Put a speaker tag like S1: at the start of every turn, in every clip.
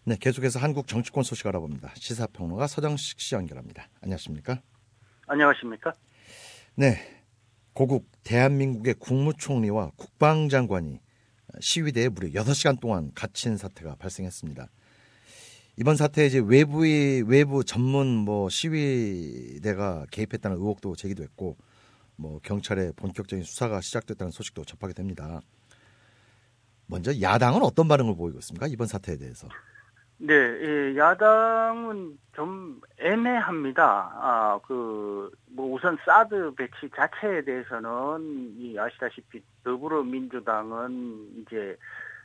S1: 네, 계속해서 한국 정치권 소식 알아봅니다. 시사평론가 서정식 씨 연결합니다. 안녕하십니까?
S2: 안녕하십니까?
S1: 네, 고국 대한민국의 국무총리와 국방장관이 시위대에 무려 6시간 동안 갇힌 사태가 발생했습니다. 이번 사태에 이제 외부 전문 시위대가 개입했다는 의혹도 제기됐고, 경찰의 본격적인 수사가 시작됐다는 소식도 접하게 됩니다. 먼저 야당은 어떤 반응을 보이고 있습니까? 이번 사태에 대해서.
S2: 네, 야당은 좀 애매합니다. 우선 사드 배치 자체에 대해서는 아시다시피 더불어민주당은 이제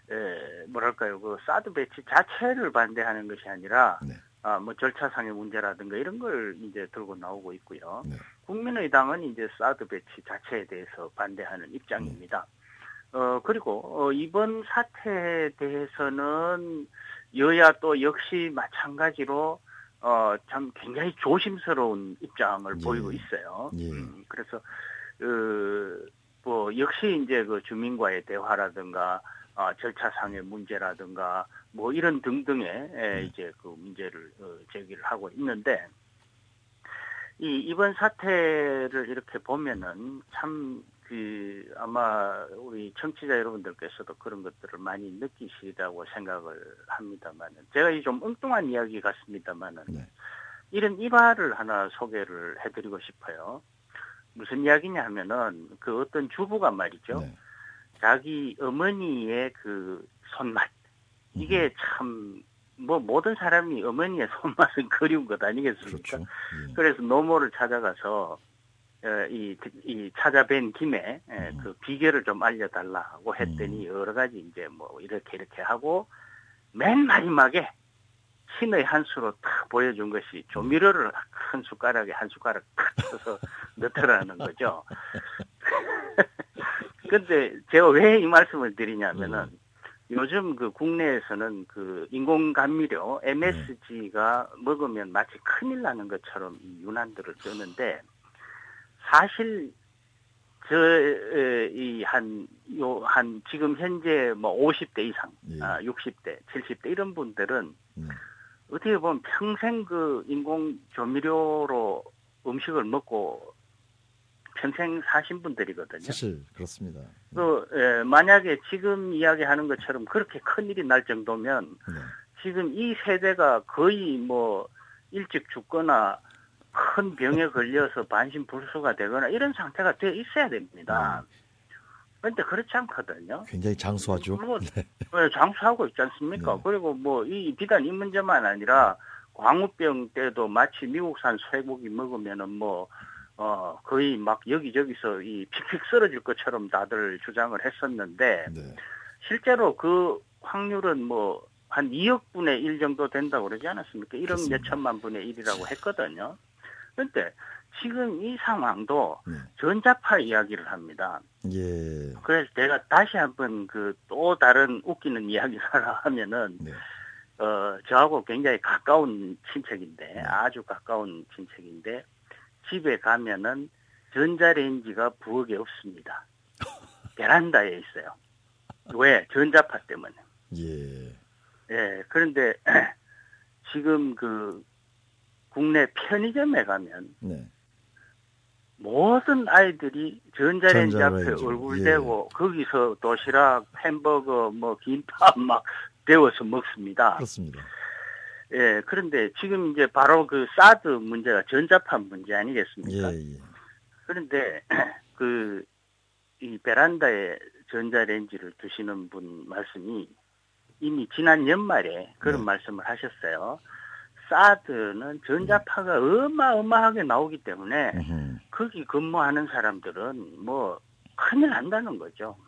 S2: 사드 배치 자체를 반대하는 것이 아니라
S1: 네.
S2: 절차상의 문제라든가 이런 걸 이제 들고 나오고 있고요.
S1: 네.
S2: 국민의당은 이제 사드 배치 자체에 대해서 반대하는 입장입니다. 그리고 이번 사태에 대해서는 여야 또 역시 마찬가지로 참 굉장히 조심스러운 입장을 보이고 있어요. 그래서 역시 이제 그 주민과의 대화라든가 절차상의 문제라든가 이런 등등의 이제 그 문제를 제기를 하고 있는데 이번 사태를 이렇게 보면은 참 아마 우리 청취자 여러분들께서도 그런 것들을 많이 느끼시리라고 생각을 합니다만은 제가 좀 엉뚱한 이야기 같습니다만은 이런 일화를 하나 소개를 해드리고 싶어요. 무슨 이야기냐 하면은 그 어떤 주부가 말이죠. 자기 어머니의 그 손맛 이게 참 모든 사람이 어머니의 손맛은 그리운 것 아니겠습니까?
S1: 그렇죠.
S2: 그래서 노모를 찾아가서 찾아뵌 김에 그 비결을 좀 알려달라고 했더니 여러 가지 이제 이렇게 하고 맨 마지막에 신의 한 수로 탁 보여준 것이 조미료를 큰 숟가락에 한 숟가락 탁 쳐서 넣더라는 거죠. 근데 제가 왜 이 말씀을 드리냐면은 요즘 그 국내에서는 그 인공감미료 MSG가 먹으면 마치 큰일 나는 것처럼 이 유난들을 쓰는데 사실 지금 현재 50대 이상, 60대, 70대 이런 분들은 어떻게 보면 평생 그 인공 조미료로 음식을 먹고 평생 사신 분들이거든요.
S1: 사실 그렇습니다.
S2: 만약에 지금 이야기하는 것처럼 그렇게 큰일이 날 정도면 지금 이 세대가 거의 일찍 죽거나 큰 병에 걸려서 반신불수가 되거나 이런 상태가 되어 있어야 됩니다. 그런데 그렇지 않거든요.
S1: 굉장히 장수하죠.
S2: 장수하고 있지 않습니까? 그리고 비단 이 문제만 아니라 광우병 때도 마치 미국산 쇠고기 먹으면은 거의 막 여기저기서 픽픽 쓰러질 것처럼 다들 주장을 했었는데 실제로 그 확률은 한 2억 분의 1 정도 된다고 그러지 않았습니까? 1억 몇천만 분의 1이라고 했거든요. 그런데 지금 이 상황도 전자파 이야기를 합니다. 그래서 제가 다시 한번 또 다른 웃기는 이야기를 하면은 저하고 굉장히 가까운 친척인데 아주 가까운 친척인데 집에 가면은 전자레인지가 부엌에 없습니다. 베란다에 있어요. 왜? 전자파 때문에. 그런데 지금 국내 편의점에 가면 모든 아이들이 전자레인지 앞에 얼굴 대고 거기서 도시락, 햄버거, 김밥 막 데워서 먹습니다.
S1: 그렇습니다.
S2: 그런데 지금 이제 바로 그 사드 문제가 전자파 문제 아니겠습니까? 그런데 이 베란다에 전자레인지를 두시는 분 말씀이 이미 지난 연말에 그런 말씀을 하셨어요. 사드는 전자파가 어마어마하게 나오기 때문에 거기 근무하는 사람들은 큰일 난다는 거죠.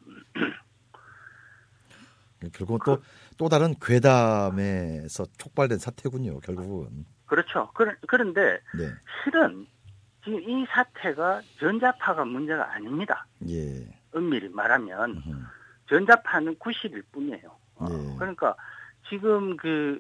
S1: 결국은 또 다른 괴담에서 촉발된 사태군요. 결국은.
S2: 그렇죠. 그런데 실은 지금 이 사태가 전자파가 문제가 아닙니다. 엄밀히 말하면 전자파는 90일 뿐이에요. 그러니까 지금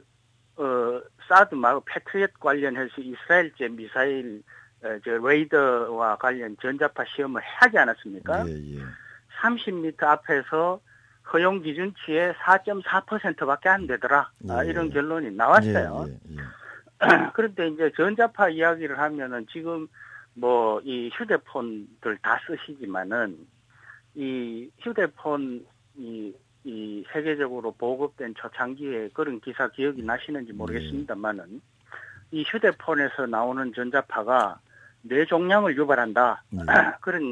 S2: 사드 말고 패트리엇 관련해서 이스라엘제 미사일 레이더와 관련 전자파 시험을 하지 않았습니까? 30m 앞에서 허용 기준치의 4.4%밖에 안 되더라.
S1: 예.
S2: 이런 결론이 나왔어요.
S1: 예, 예, 예.
S2: 그런데 이제 전자파 이야기를 하면은 지금 뭐 이 휴대폰들 다 쓰시지만은 이 휴대폰 이 세계적으로 보급된 초창기에 그런 기사 기억이 나시는지 모르겠습니다만은 이 휴대폰에서 나오는 전자파가 뇌종양을 유발한다. 그런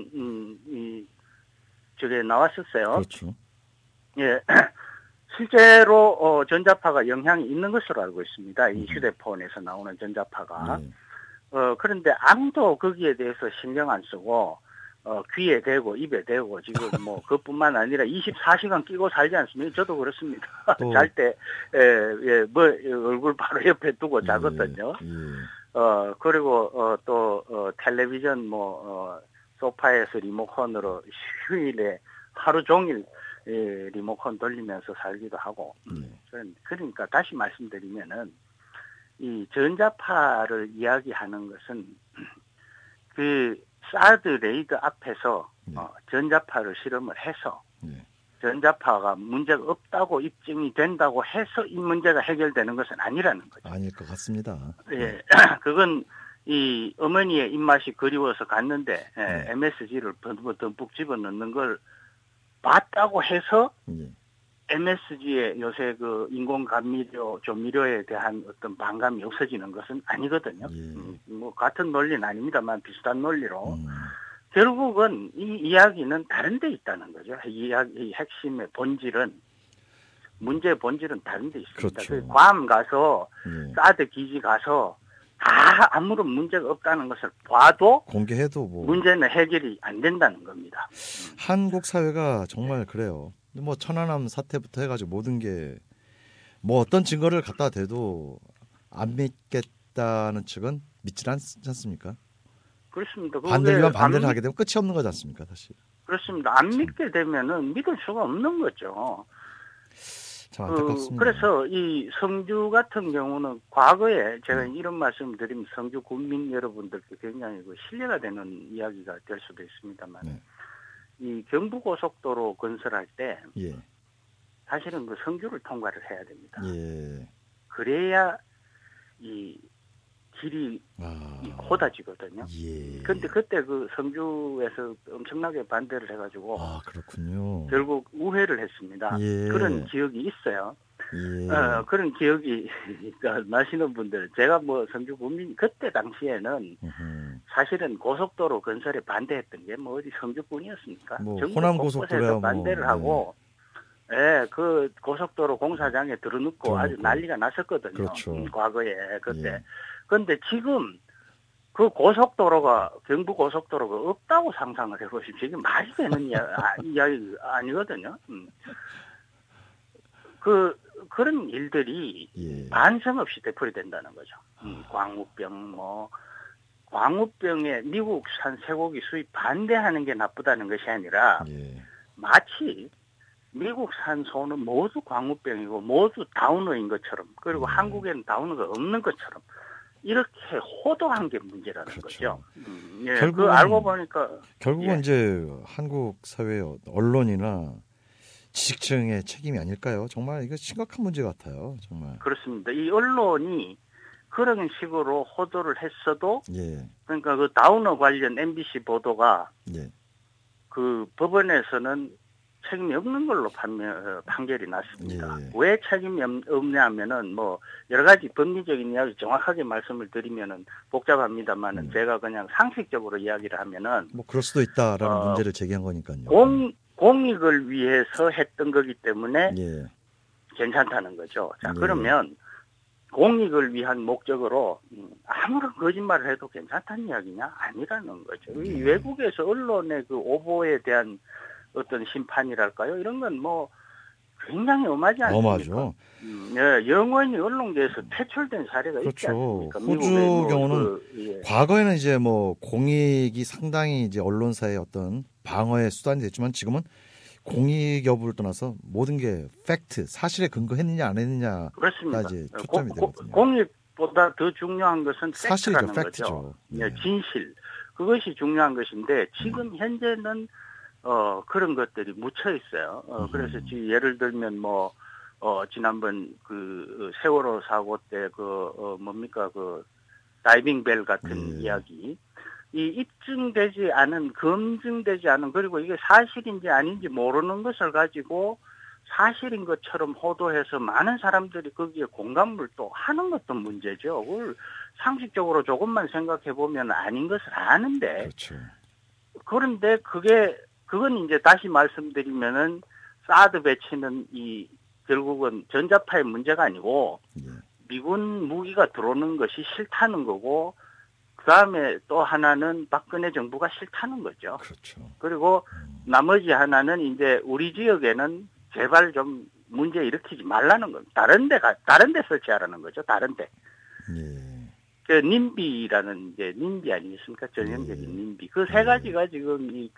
S2: 저게 나왔었어요.
S1: 그렇죠.
S2: 예. 실제로 전자파가 영향이 있는 것으로 알고 있습니다. 이 휴대폰에서 나오는 전자파가. 그런데 아무도 거기에 대해서 신경 안 쓰고 귀에 대고 입에 대고 지금 뭐 그뿐만 아니라 24시간 끼고 살지 않습니까? 저도 그렇습니다. 잘 때 뭐 얼굴 바로 옆에 두고 자거든요. 그리고 또 텔레비전 소파에서 리모컨으로 휴일에 하루 종일 리모컨 돌리면서 살기도 하고. 그러니까 다시 말씀드리면은 이 전자파를 이야기하는 것은 그 사드 레이드 앞에서 전자파를 실험을 해서 전자파가 문제가 없다고 입증이 된다고 해서 이 문제가 해결되는 것은 아니라는 거죠.
S1: 아닐 것 같습니다.
S2: 예, 그건 이 어머니의 입맛이 그리워서 갔는데 MSG를 듬뿍 집어넣는 걸 봤다고 해서 MSG의 요새 그 인공 감미료, 조미료에 대한 어떤 반감이 없어지는 것은 아니거든요. 뭐 같은 논리는 아닙니다만 비슷한 논리로 결국은 이 이야기는 다른 데 있다는 거죠. 이 핵심의 본질은 문제의 본질은 다른 데 있습니다.
S1: 그렇죠.
S2: 괌 가서 사드 기지 가서 다 아무런 문제가 없다는 것을 봐도
S1: 공개해도 뭐
S2: 문제는 해결이 안 된다는 겁니다.
S1: 한국 사회가 정말 그래요. 뭐 천안함 사태부터 해가지고 모든 게 뭐 어떤 증거를 갖다 대도 안 믿겠다는 측은 믿질 않지 않습니까?
S2: 그렇습니다.
S1: 반대면 반대를 하게 되면 끝이 없는 거지 않습니까, 사실?
S2: 그렇습니다. 안 믿게 되면은 믿을 수가 없는 거죠.
S1: 참 안타깝습니다.
S2: 그래서 이 성주 같은 경우는 과거에 제가 이런 말씀을 드리면 성주 국민 여러분들께 굉장히 신뢰가 되는 이야기가 될 수도 있습니다만 이 경부고속도로 건설할 때 사실은 그 성주를 통과를 해야 됩니다. 그래야 이 길이 호다지거든요. 그런데 그때 그 성주에서 엄청나게 반대를 해가지고
S1: 그렇군요.
S2: 결국 우회를 했습니다. 그런 기억이 있어요. 그런 기억이 나시는 분들, 제가 뭐 성주 국민 그때 당시에는 사실은 고속도로 건설에 반대했던 게 뭐 어디 성주뿐이었습니까?
S1: 뭐
S2: 전국
S1: 호남
S2: 곳곳에서
S1: 고속도로야
S2: 반대를 하고, 그 고속도로 공사장에 들어눕고 아주 난리가 났었거든요.
S1: 그렇죠.
S2: 과거에 그때. 그런데 지금 그 고속도로가 경부 고속도로가 없다고 상상을 해보십시오. 이게 말이 되는 이야기 아니거든요. 그런 일들이 반성 없이 되풀이된다는 거죠. 광우병에 미국산 쇠고기 수입 반대하는 게 나쁘다는 것이 아니라 마치 미국산 소는 모두 광우병이고 모두 다우너인 것처럼, 그리고 한국에는 다우너가 없는 것처럼 이렇게 호도한 게 문제라는 거죠. 결국은 알고 보니까
S1: 결국은 이제 한국 사회 언론이나 지식층의 책임이 아닐까요? 정말 이거 심각한 문제 같아요. 정말.
S2: 그렇습니다. 이 언론이 그런 식으로 호도를 했어도 그러니까 그 다우너 관련 MBC 보도가 그 법원에서는 책임이 없는 걸로 판결이 났습니다. 왜 책임이 없냐면은 뭐 여러 가지 법리적인 이야기 정확하게 말씀을 드리면은 복잡합니다만은 제가 그냥 상식적으로 이야기를 하면은
S1: 뭐 그럴 수도 있다라는 문제를 제기한 거니까요.
S2: 공익을 위해서 했던 거기 때문에 괜찮다는 거죠. 자, 그러면 공익을 위한 목적으로 아무런 거짓말을 해도 괜찮다는 이야기냐? 아니라는 거죠. 이 외국에서 언론의 그 오보에 대한 어떤 심판이랄까요? 이런 건 뭐 굉장히 엄하지 않습니까?
S1: 엄하죠.
S2: 영원히 언론계에서 퇴출된 사례가 있지 않습니까?
S1: 호주 경우는 과거에는 이제 뭐 공익이 상당히 이제 언론사의 어떤 방어의 수단이 됐지만 지금은 공익 여부를 떠나서 모든 게 팩트, 사실에 근거했느냐 안 했느냐가 이제 초점이 되거든요.
S2: 공익보다 더 중요한 것은 팩트라는
S1: 팩트죠.
S2: 거죠. 진실. 그것이 중요한 것인데 지금 현재는 그런 것들이 묻혀 있어요. 그래서 예를 들면 지난번 세월호 사고 때 뭡니까 다이빙 벨 같은 이야기. 이 입증되지 않은, 검증되지 않은, 그리고 이게 사실인지 아닌지 모르는 것을 가지고 사실인 것처럼 호도해서 많은 사람들이 거기에 공감을 또 하는 것도 문제죠. 그걸 상식적으로 조금만 생각해 보면 아닌 것을 아는데.
S1: 그렇죠.
S2: 그런데 그건 이제 다시 말씀드리면은 사드 배치는 결국은 전자파의 문제가 아니고 미군 무기가 들어오는 것이 싫다는 거고, 그 다음에 또 하나는 박근혜 정부가 싫다는 거죠.
S1: 그렇죠.
S2: 그리고 나머지 하나는 이제 우리 지역에는 제발 좀 문제 일으키지 말라는 겁니다. 다른 데 설치하라는 거죠. 다른 데. 그 님비라는 이제 님비 아니겠습니까? 전형적인 님비. 그 세 가지가 지금 이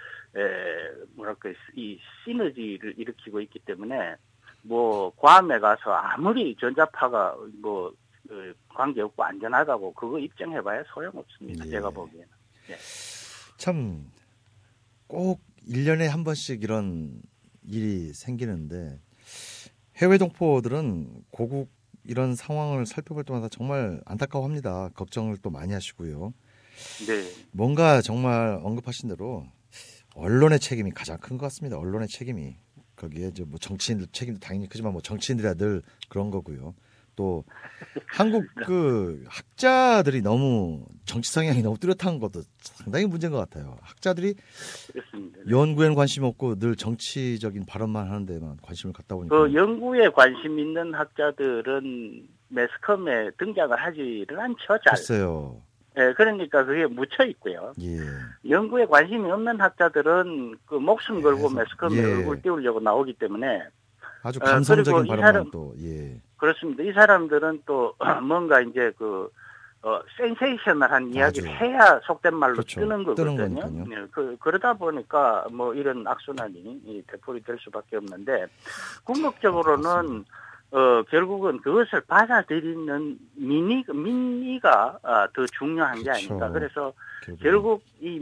S2: 시너지를 일으키고 있기 때문에 괌에 가서 아무리 전자파가 관계없고 안전하다고 그거 입증해봐야 소용없습니다. 제가 보기에는. 예.
S1: 참 꼭 1년에 한 번씩 이런 일이 생기는데 해외 동포들은 고국 이런 상황을 살펴볼 때마다 정말 안타까워합니다. 걱정을 또 많이 하시고요.
S2: 네.
S1: 뭔가 정말 언급하신 대로 언론의 책임이 가장 큰 것 같습니다. 언론의 책임이. 거기에 이제 정치인들 책임도 당연히 크지만 정치인들이야 늘 그런 거고요. 또 한국 학자들이 너무 정치 성향이 너무 뚜렷한 것도 상당히 문제인 것 같아요. 학자들이
S2: 그렇습니다.
S1: 연구에는 관심 없고 늘 정치적인 발언만 하는 데만 관심을 갖다 보니까
S2: 그 연구에 관심 있는 학자들은 매스컴에 등장을 하지를 않죠. 잘.
S1: 글쎄요.
S2: 예, 그러니까 그게 묻혀 있고요.
S1: 예.
S2: 연구에 관심이 없는 학자들은 목숨 걸고 매스컴에 얼굴 띄우려고 나오기 때문에
S1: 아주 감성적인 발언만 또
S2: 그렇습니다. 이 사람들은 또 뭔가 이제 센세이셔널한 이야기를 해야 속된 말로 뜨는 거거든요. 네, 그러다 보니까 이런 악순환이 되풀이 될 수밖에 없는데 궁극적으로는 결국은 그것을 받아들이는 민의가 더 중요한 게 아닌가. 그래서 결국 이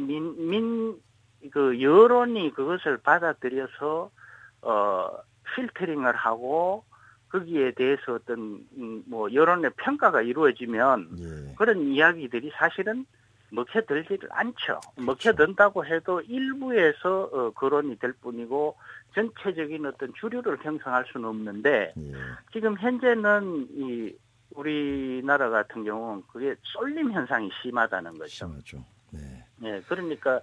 S2: 여론이 그것을 받아들여서 필터링을 하고 거기에 대해서 어떤 여론의 평가가 이루어지면 그런 이야기들이 사실은 먹혀들지를 않죠. 먹혀든다고 해도 일부에서 거론이 될 뿐이고 전체적인 어떤 주류를 형성할 수는 없는데 지금 현재는 우리나라 같은 경우는 그게 쏠림 현상이 심하다는 거죠.
S1: 심하죠. 네.
S2: 네, 그러니까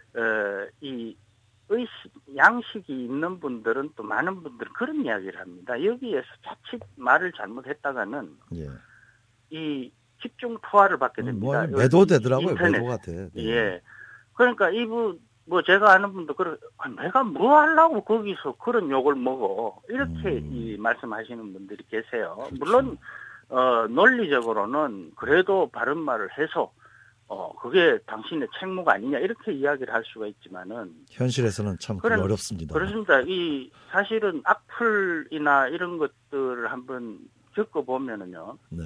S2: 양식이 있는 분들은 또 많은 분들은 그런 이야기를 합니다. 여기에서 자칫 말을 잘못했다가는 이 집중 투하를 받게 됩니다.
S1: 매도되더라고요. 매도 같아. 네.
S2: 예. 그러니까 제가 아는 분도 내가 뭐 하려고 거기서 그런 욕을 먹어. 이렇게 말씀하시는 분들이 계세요.
S1: 그렇죠.
S2: 물론 논리적으로는 그래도 바른 말을 해서 그게 당신의 책무가 아니냐 이렇게 이야기를 할 수가 있지만은
S1: 현실에서는 참 어렵습니다.
S2: 그렇습니다. 사실은 악플이나 이런 것들을 한번 겪어보면은요.
S1: 네.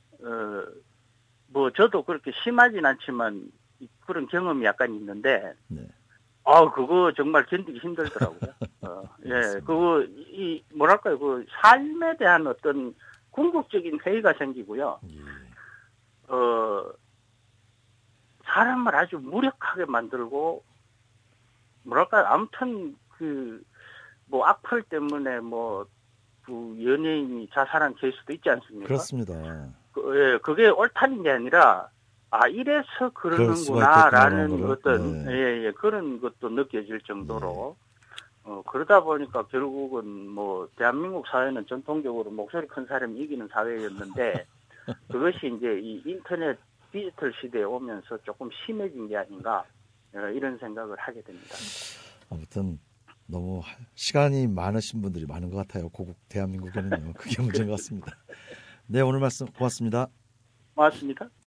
S2: 저도 그렇게 심하진 않지만 그런 경험이 약간 있는데, 그거 정말 견디기 힘들더라고요. 예, 삶에 대한 어떤 궁극적인 회의가 생기고요. 사람을 아주 무력하게 만들고, 아무튼 악플 때문에 연예인이 자살한 케이스도 있지 않습니까?
S1: 그렇습니다.
S2: 그게 옳다는 게 아니라, 이래서 그러는구나라는 어떤, 그런 것도 느껴질 정도로, 그러다 보니까 결국은 대한민국 사회는 전통적으로 목소리 큰 사람이 이기는 사회였는데, 그것이 이제 이 인터넷 디지털 시대에 오면서 조금 심해진 게 아닌가, 이런 생각을 하게 됩니다.
S1: 아무튼, 너무 시간이 많으신 분들이 많은 것 같아요. 고국 대한민국에는요. 그게 문제인 것 같습니다. 네, 오늘 말씀 고맙습니다.
S2: 고맙습니다.